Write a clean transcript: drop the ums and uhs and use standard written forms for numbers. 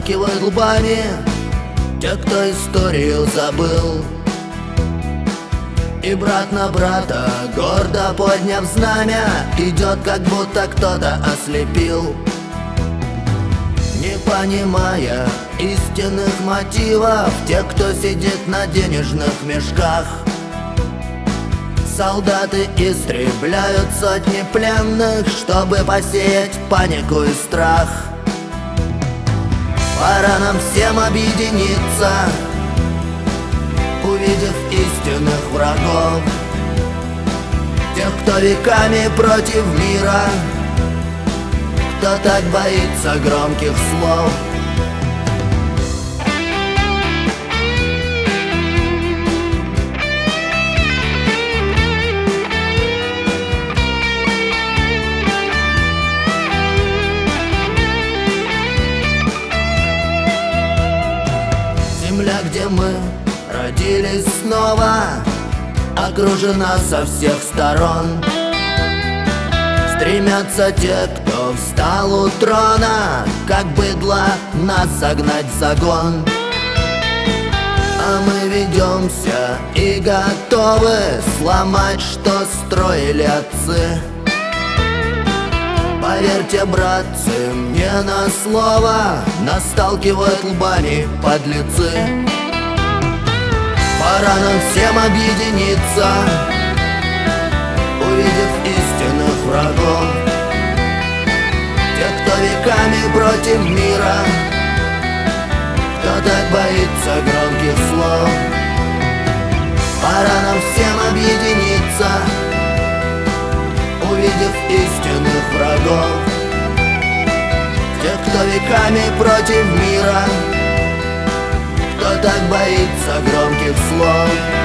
сталкивают лбами те, кто историю забыл. И брат на брата, гордо подняв знамя, идет, как будто кто-то ослепил, не понимая истинных мотивов тех, кто сидит на денежных мешках. Солдаты истребляют сотни пленных, чтобы посеять панику и страх. Пора нам всем объединиться, увидев истинных врагов, тех, кто веками против мира, кто так боится громких слов. Земля, где мы родились снова, окружена со всех сторон. Стремятся те, кто встал у трона, как быдло нас согнать в загон. А мы ведемся и готовы сломать, что строили отцы. Поверьте, братцы, мне на слово, нас сталкивают лбами подлецы. Пора нам всем объединиться, увидев истинных врагов, тех, кто веками против мира, кто так боится громких слов. Пора нам всем объединиться, увидев истинных врагов, тех, кто веками против мира, кто так боится громких слов.